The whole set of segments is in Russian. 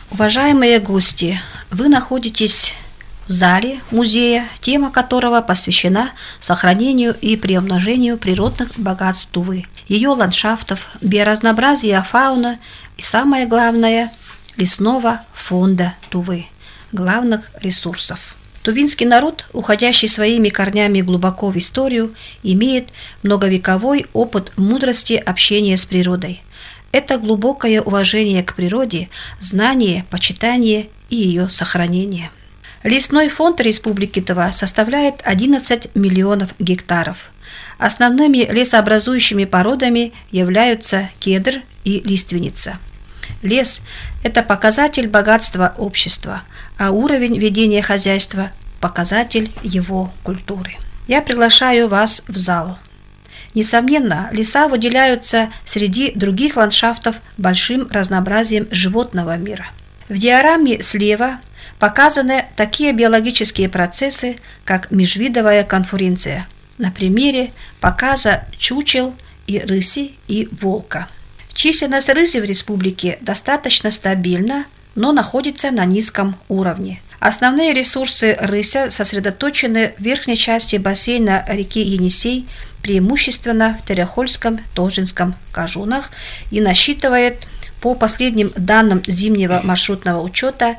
Уважаемые гости, вы находитесь в зале музея, тема которого посвящена сохранению и приумножению природных богатств Тувы, ее ландшафтов, биоразнообразия фауны и, самое главное, лесного фонда Тувы, главных ресурсов. Тувинский народ, уходящий своими корнями глубоко в историю, имеет многовековой опыт мудрости общения с природой. Это глубокое уважение к природе, знание, почитание и ее сохранение. Лесной фонд Республики Тыва составляет 11 миллионов гектаров. Основными лесообразующими породами являются кедр и лиственница. Лес – это показатель богатства общества, а уровень ведения хозяйства – показатель его культуры. Я приглашаю вас в зал. Несомненно, леса выделяются среди других ландшафтов большим разнообразием животного мира. В диаграмме слева показаны такие биологические процессы, как межвидовая конкуренция, на примере показа чучел и рыси и волка. Численность рыси в республике достаточно стабильна, но находится на низком уровне. Основные ресурсы рыся сосредоточены в верхней части бассейна реки Енисей, преимущественно в Терехольском, Тожинском кажунах, и насчитывает, по последним данным зимнего маршрутного учета,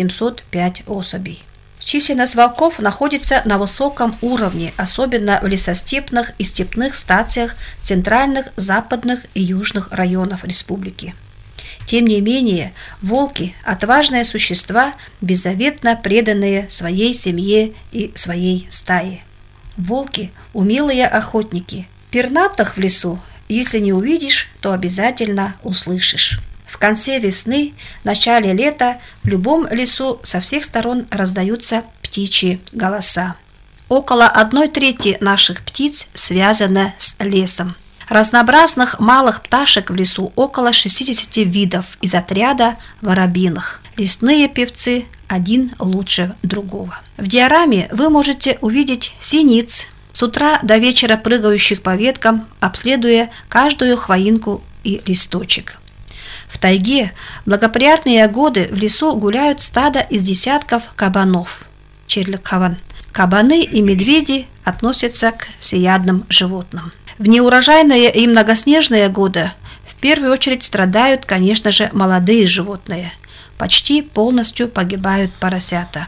705 особей. Численность волков находится на высоком уровне, особенно в лесостепных и степных стациях центральных, западных и южных районов республики. Тем не менее, волки – отважные существа, беззаветно преданные своей семье и своей стае. Волки – умелые охотники. Пернатых в лесу, если не увидишь, то обязательно услышишь. В конце весны, начале лета в любом лесу со всех сторон раздаются птичьи голоса. Около 1/3 наших птиц связано с лесом. Разнообразных малых пташек в лесу около 60 видов из отряда воробьиных. Лесные певцы один лучше другого. В диаграмме вы можете увидеть синиц, с утра до вечера прыгающих по веткам, обследуя каждую хвоинку и листочек. В тайге в благоприятные годы в лесу гуляют стада из десятков кабанов. Черликхаван. Кабаны и медведи относятся к всеядным животным. В неурожайные и многоснежные годы в первую очередь страдают, конечно же, молодые животные. Почти полностью погибают поросята.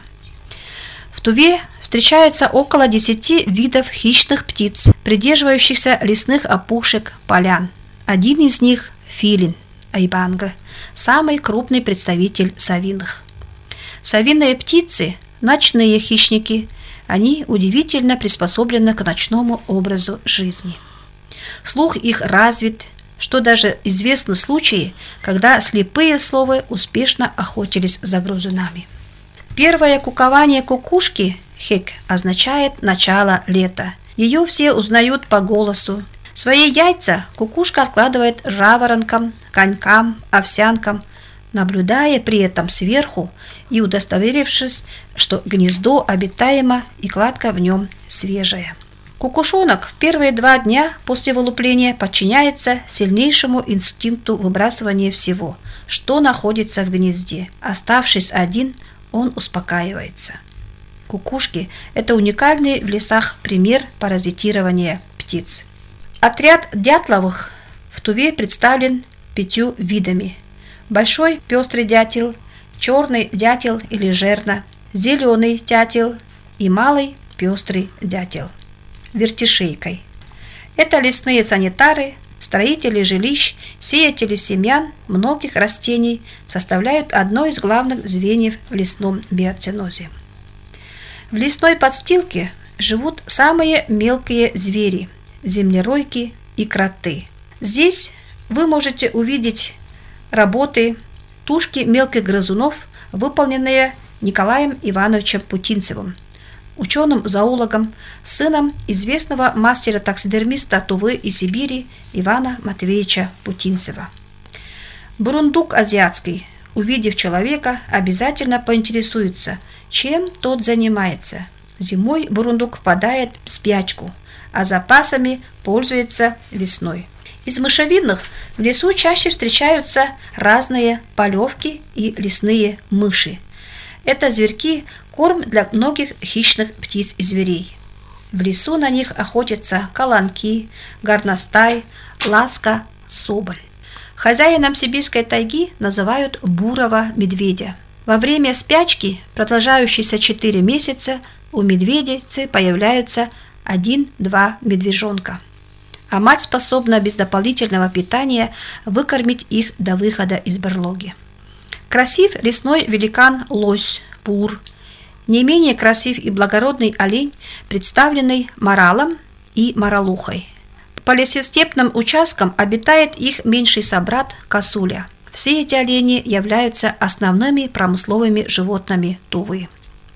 В Туве встречается около 10 видов хищных птиц, придерживающихся лесных опушек полян. Один из них – филин, айбанга, самый крупный представитель совиных. Совиные птицы – ночные хищники, они удивительно приспособлены к ночному образу жизни. Слух их развит, что даже известны случаи, когда слепые совы успешно охотились за грызунами. Первое кукование кукушки, хек, означает начало лета. Ее все узнают по голосу. Свои яйца кукушка откладывает жаворонкам, конькам, овсянкам, наблюдая при этом сверху и удостоверившись, что гнездо обитаемо и кладка в нем свежая. Кукушонок в первые 2 дня после вылупления подчиняется сильнейшему инстинкту выбрасывания всего, что находится в гнезде. Оставшись один, он успокаивается. Кукушки – это уникальный в лесах пример паразитирования птиц. Отряд дятловых в Туве представлен 5 видами. Большой пестрый дятел, черный дятел или жерна, зеленый дятел и малый пестрый дятел. Вертишейкой. Это лесные санитары, строители жилищ, сеятели семян многих растений, составляют одно из главных звеньев в лесном биоценозе. В лесной подстилке живут самые мелкие звери – землеройки и кроты. Здесь вы можете увидеть работы, тушки мелких грызунов, выполненные Николаем Ивановичем Путинцевым, ученым-зоологом, сыном известного мастера-таксидермиста Тувы и Сибири Ивана Матвеевича Путинцева. Бурундук азиатский, увидев человека, обязательно поинтересуется, чем тот занимается. Зимой бурундук впадает в спячку, а запасами пользуется весной. Из мышевидных в лесу чаще встречаются разные полевки и лесные мыши. Это зверьки – корм для многих хищных птиц и зверей. В лесу на них охотятся каланки, горностай, ласка, соболь. Хозяином сибирской тайги называют бурого медведя. Во время спячки, продолжающейся 4 месяца, у медведицы появляются 1-2 медвежонка, а мать способна без дополнительного питания выкормить их до выхода из берлоги. Красив лесной великан лось, пур. Не менее красив и благородный олень, представленный моралом и моралухой. По лесостепным участкам обитает их меньший собрат косуля. Все эти олени являются основными промысловыми животными Тувы.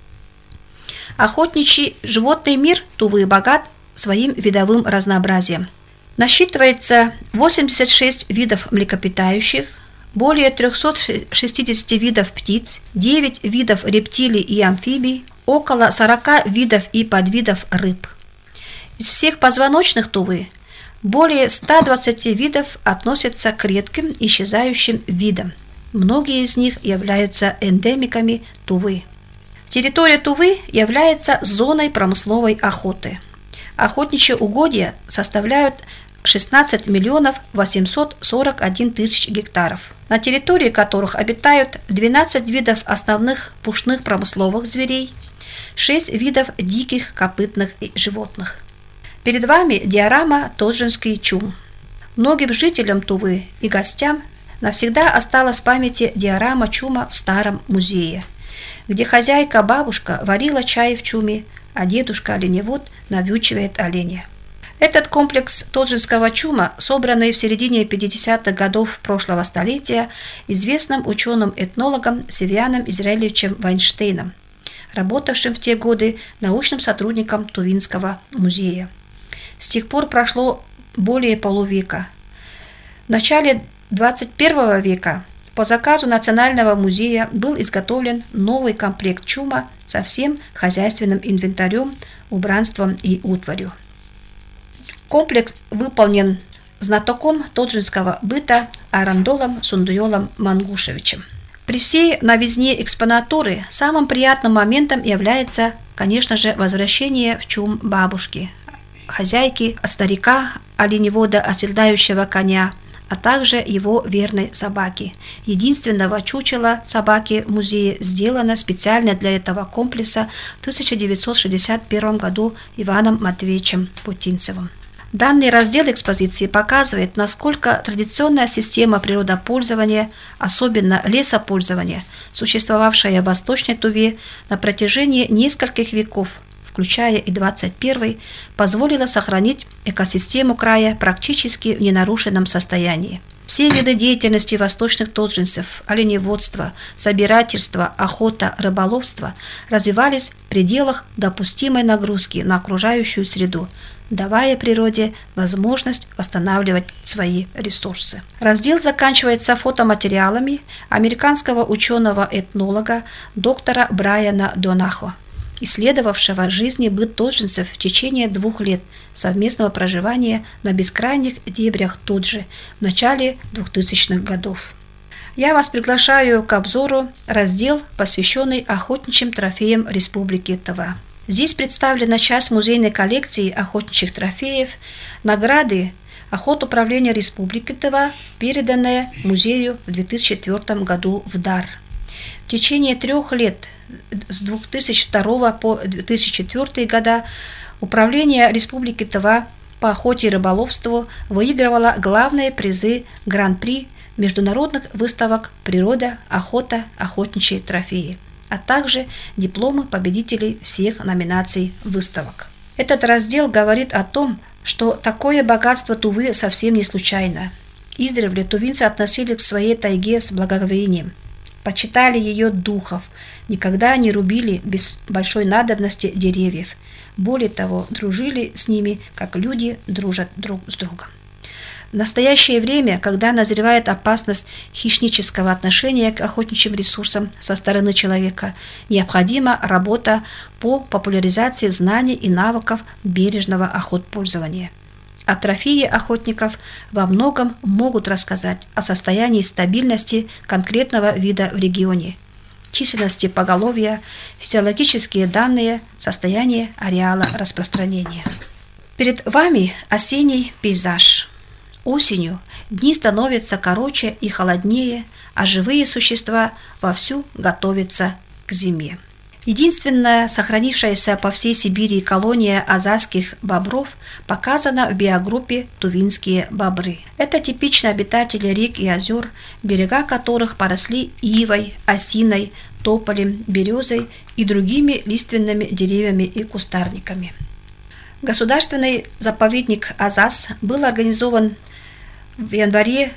Охотничий животный мир Тувы богат своим видовым разнообразием. Насчитывается 86 видов млекопитающих, более 360 видов птиц, 9 видов рептилий и амфибий, около 40 видов и подвидов рыб. Из всех позвоночных Тувы более 120 видов относятся к редким исчезающим видам. Многие из них являются эндемиками Тувы. Территория Тувы является зоной промысловой охоты. Охотничьи угодья составляют 16 миллионов 841 тысяч гектаров, на территории которых обитают 12 видов основных пушных промысловых зверей, 6 видов диких копытных животных. Перед вами диорама «Тоджинский чум». Многим жителям Тувы и гостям навсегда осталась в памяти диорама чума в старом музее, где хозяйка-бабушка варила чай в чуме, а дедушка-оленевод навьючивает оленя. Этот комплекс Тоджинского чума, собранный в середине 50-х годов прошлого столетия известным ученым-этнологом Севьяном Израилевичем Вайнштейном, работавшим в те годы научным сотрудником Тувинского музея. С тех пор прошло более полувека. В начале 21 века по заказу Национального музея был изготовлен новый комплект чума со всем хозяйственным инвентарем, убранством и утварью. Комплекс выполнен знатоком тоджинского быта Арандолом Сундуйолом Мангушевичем. При всей новизне экспонатуры самым приятным моментом является, конечно же, возвращение в чум бабушки, хозяйки, старика, оленевода, оседлающего коня, а также его верной собаки. Единственного чучела собаки в музее сделано специально для этого комплекса в 1961 году Иваном Матвеевичем Путинцевым. Данный раздел экспозиции показывает, насколько традиционная система природопользования, особенно лесопользования, существовавшая в Восточной Туве на протяжении нескольких веков, включая и 21, позволила сохранить экосистему края практически в ненарушенном состоянии. Все виды деятельности восточных тоджинцев – оленеводство, собирательство, охота, рыболовство – развивались в пределах допустимой нагрузки на окружающую среду, давая природе возможность восстанавливать свои ресурсы. Раздел заканчивается фотоматериалами американского ученого-этнолога доктора Брайана Донахо, исследовавшего жизнь и быт тоджинцев в течение 2 лет совместного проживания на бескрайних дебрях Тоджи в начале 2000-х годов. Я вас приглашаю к обзору раздел, посвященный охотничьим трофеям Республики Тыва. Здесь представлена часть музейной коллекции охотничьих трофеев, награды Охотуправления Республики Тыва, переданная музею в 2004 году в дар. В течение 3 лет с 2002 по 2004 года Управление Республики Тыва по охоте и рыболовству выигрывало главные призы Гран-при международных выставок «Природа», «Охота», «Охотничьи трофеи», а также дипломы победителей всех номинаций выставок. Этот раздел говорит о том, что такое богатство Тувы совсем не случайно. Издревле тувинцы относились к своей тайге с благоговением, почитали ее духов, никогда не рубили без большой надобности деревьев. Более того, дружили с ними, как люди дружат друг с другом. В настоящее время, когда назревает опасность хищнического отношения к охотничьим ресурсам со стороны человека, необходима работа по популяризации знаний и навыков бережного охотпользования. а трофеи охотников во многом могут рассказать о состоянии стабильности конкретного вида в регионе, численности поголовья, физиологические данные, состояние ареала распространения. Перед вами осенний пейзаж. Осенью дни становятся короче и холоднее, а живые существа вовсю готовятся к зиме. Единственная сохранившаяся по всей Сибири колония азиатских бобров показана в биогруппе «Тувинские бобры». Это типичные обитатели рек и озер, берега которых поросли ивой, осиной, тополем, березой и другими лиственными деревьями и кустарниками. Государственный заповедник Азас был организован в январе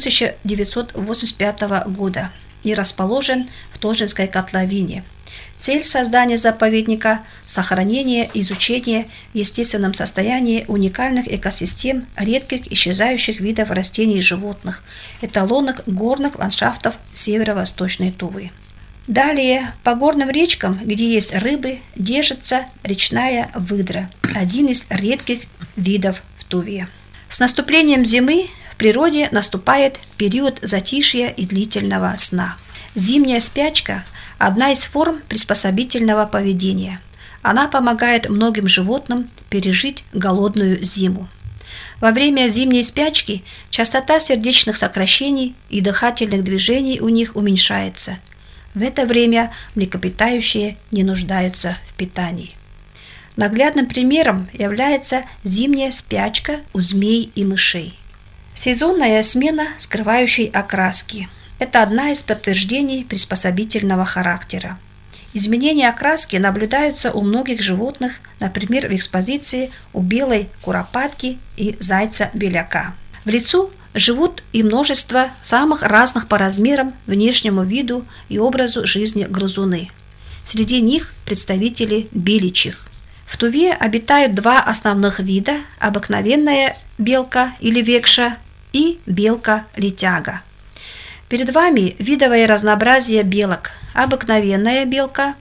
1985 года и расположен в Тожинской котловине. Цель создания заповедника – сохранение и изучение в естественном состоянии уникальных экосистем редких исчезающих видов растений и животных, эталонных горных ландшафтов северо-восточной Тувы. Далее, по горным речкам, где есть рыбы, держится речная выдра, один из редких видов в Туве. С наступлением зимы в природе наступает период затишья и длительного сна. Зимняя спячка – одна из форм приспособительного поведения. Она помогает многим животным пережить голодную зиму. Во время зимней спячки частота сердечных сокращений и дыхательных движений у них уменьшается. В это время млекопитающие не нуждаются в питании. Наглядным примером является зимняя спячка у змей и мышей. Сезонная смена скрывающей окраски – это одна из подтверждений приспособительного характера. Изменения окраски наблюдаются у многих животных, например, в экспозиции у белой куропатки и зайца-беляка. В лесу живут и множество самых разных по размерам, внешнему виду и образу жизни грызуны. Среди них представители беличьих. В Туве обитают два основных вида – обыкновенная белка или векша и белка-летяга. Перед вами видовое разнообразие белок: обыкновенная белка,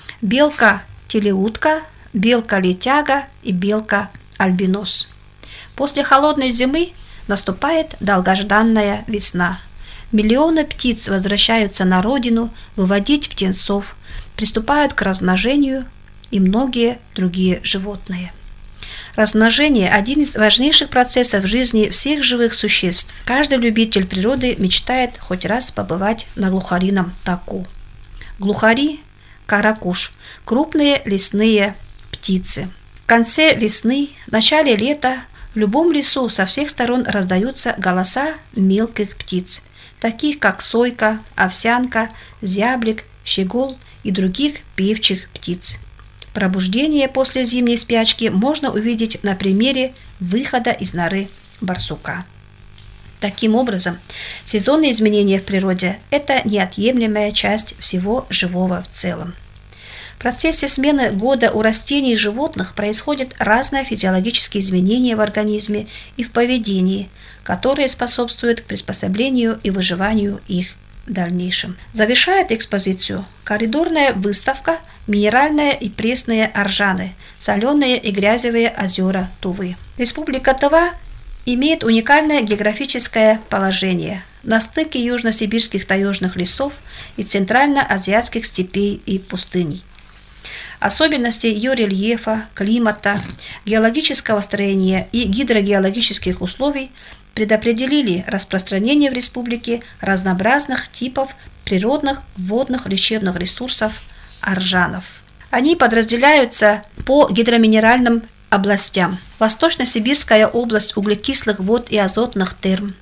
белка-телеутка, белка-летяга и белка-альбинос. После холодной зимы наступает долгожданная весна. Миллионы птиц возвращаются на родину выводить птенцов, приступают к размножению и многие другие животные. Размножение – один из важнейших процессов в жизни всех живых существ. Каждый любитель природы мечтает хоть раз побывать на глухарином таку. Глухари – каракуш – крупные лесные птицы. В конце весны, в начале лета в любом лесу со всех сторон раздаются голоса мелких птиц, таких как сойка, овсянка, зяблик, щегол и других певчих птиц. Пробуждение после зимней спячки можно увидеть на примере выхода из норы барсука. Таким образом, сезонные изменения в природе – это неотъемлемая часть всего живого в целом. В процессе смены года у растений и животных происходят разные физиологические изменения в организме и в поведении, которые способствуют к приспособлению и выживанию их в дальнейшем. Завершает экспозицию коридорная выставка «Минеральные и пресные оржаны. Соленые и грязевые озера Тувы». Республика Тыва имеет уникальное географическое положение на стыке южно-сибирских таежных лесов и центрально-азиатских степей и пустыней. Особенности ее рельефа, климата, геологического строения и гидрогеологических условий предопределили распространение в республике разнообразных типов природных водных лечебных ресурсов оржанов. Они подразделяются по гидроминеральным областям: Восточно-Сибирская область углекислых вод и азотных терм,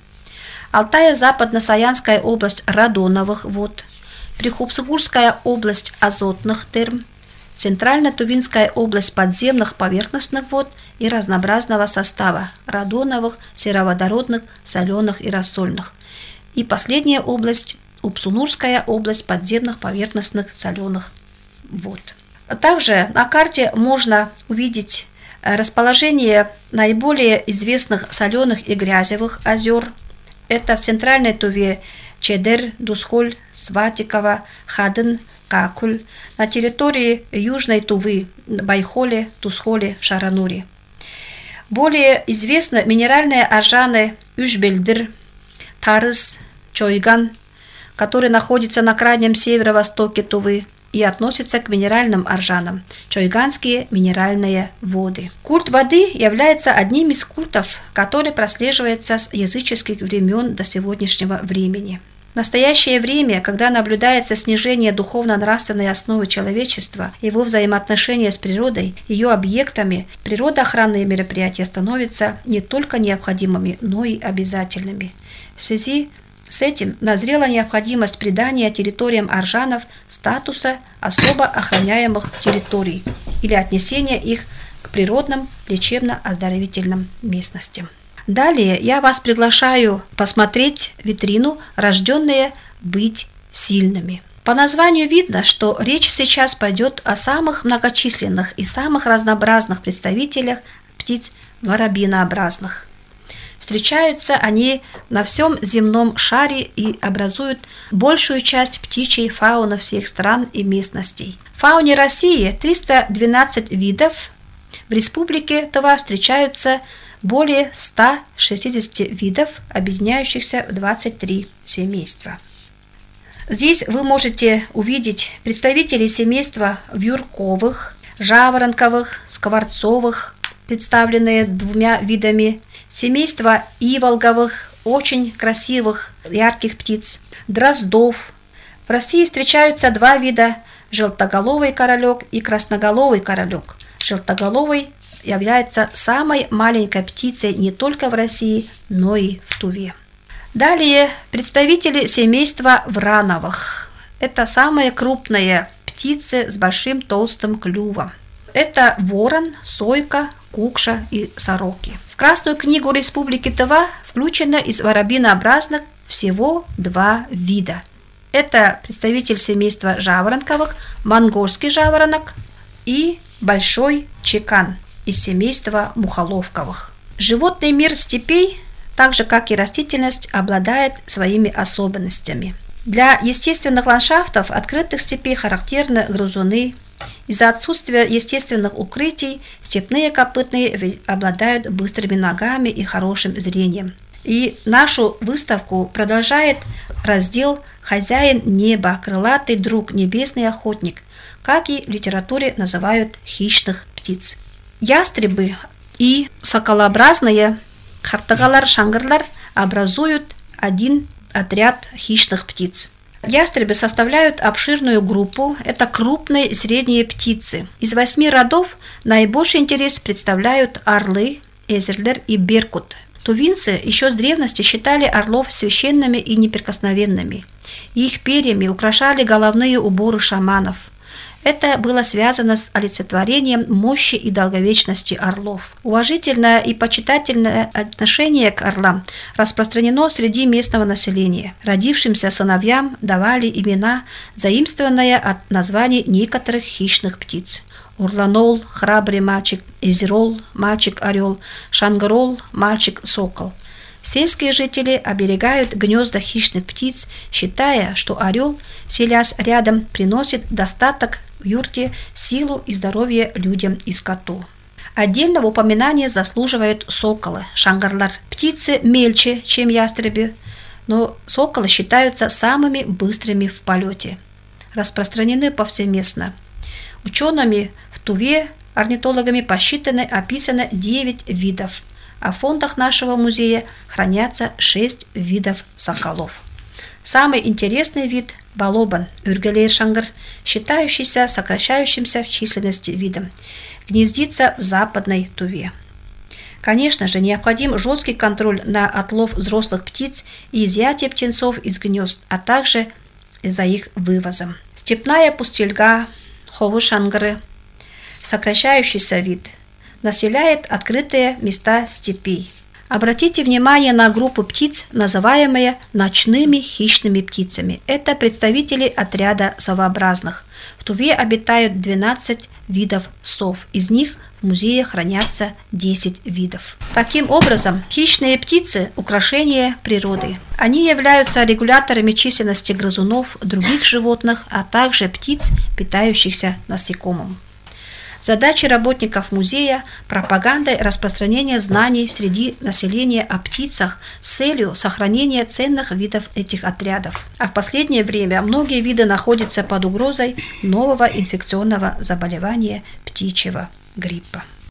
Алтая-Западно-Саянская область радоновых вод, Прихопсурская область азотных терм, Центрально-Тувинская область подземных поверхностных вод и разнообразного состава радоновых, сероводородных, соленых и рассольных. И последняя область – Упсунурская область подземных поверхностных соленых вод. Также на карте можно увидеть расположение наиболее известных соленых и грязевых озер. Это в центральной Туве Чедер, Дусхоль, Сватикова, Хадын, Какуль, на территории Южной Тувы Байхоле, Тусхоле, Шаранури. Более известны минеральные аржаны Үшбелдір, Тарыс, Чойган, которые находятся на крайнем северо-востоке Тувы и относятся к минеральным аржанам – чойганские минеральные воды. Культ воды является одним из культов, который прослеживается с языческих времен до сегодняшнего времени. В настоящее время, когда наблюдается снижение духовно-нравственной основы человечества, его взаимоотношения с природой, ее объектами, природоохранные мероприятия становятся не только необходимыми, но и обязательными. В связи с этим назрела необходимость придания территориям аржанов статуса особо охраняемых территорий или отнесения их к природным лечебно-оздоровительным местностям. Далее я вас приглашаю посмотреть витрину «Рожденные быть сильными». По названию видно, что речь сейчас пойдет о самых многочисленных и самых разнообразных представителях птиц воробьинообразных. Встречаются они на всем земном шаре и образуют большую часть птичьей фауны всех стран и местностей. В фауне России 312 видов, в республике Тыва встречаются более 160 видов, объединяющихся в 23 семейства. Здесь вы можете увидеть представителей семейства вьюрковых, жаворонковых, скворцовых, представленные двумя видами, семейства иволговых, очень красивых, ярких птиц, дроздов. В России встречаются два вида – желтоголовый королек и красноголовый королек. Желтоголовый является самой маленькой птицей не только в России, но и в Туве. Далее представители семейства врановых. Это самые крупные птицы с большим толстым клювом. Это ворон, сойка, кукша и сороки. В Красную книгу Республики Тыва включено из воробьинообразных всего два вида. Это представитель семейства жаворонковых, монгольский жаворонок и большой чекан из семейства мухоловковых. Животный мир степей, так же как и растительность, обладает своими особенностями. Для естественных ландшафтов открытых степей характерны грызуны. Из-за отсутствия естественных укрытий степные копытные обладают быстрыми ногами и хорошим зрением. И нашу выставку продолжает раздел «Хозяин неба, крылатый друг, небесный охотник», как и в литературе называют хищных птиц. Ястребы и соколообразные хартагалар-шангарлар образуют один отряд хищных птиц. Ястребы составляют обширную группу, это крупные и средние птицы. Из 8 родов наибольший интерес представляют орлы, эзерлер и беркут. Тувинцы еще с древности считали орлов священными и неприкосновенными. Их перьями украшали головные уборы шаманов. Это было связано с олицетворением мощи и долговечности орлов. Уважительное и почитательное отношение к орлам распространено среди местного населения. Родившимся сыновьям давали имена, заимствованные от названий некоторых хищных птиц. Урланол, храбрый мальчик, Эзерол, мальчик-орел, Шангарол, мальчик-сокол. Сельские жители оберегают гнезда хищных птиц, считая, что орел, селясь рядом, приносит достаток в юрте, силу и здоровье людям и скоту. Отдельного упоминания заслуживают соколы, шангарлар. Птицы мельче, чем ястребы, но соколы считаются самыми быстрыми в полете. Распространены повсеместно. Учеными в Туве, орнитологами описано 9 видов. А в фондах нашего музея хранятся 6 видов соколов. Самый интересный вид – балобан, үргелейшангр, считающийся сокращающимся в численности видом, гнездится в Западной Туве. Конечно же, необходим жесткий контроль на отлов взрослых птиц и изъятие птенцов из гнезд, а также за их вывозом. Степная пустельга, ховушангры, сокращающийся вид, населяет открытые места степей. Обратите внимание на группу птиц, называемые ночными хищными птицами. Это представители отряда совообразных. В Туве обитают 12 видов сов. Из них в музее хранятся 10 видов. Таким образом, хищные птицы – украшение природы. Они являются регуляторами численности грызунов, других животных, а также птиц, питающихся насекомым. Задачи работников музея – пропаганда и распространение знаний среди населения о птицах с целью сохранения ценных видов этих отрядов. А в последнее время многие виды находятся под угрозой нового инфекционного заболевания птичьего гриппа.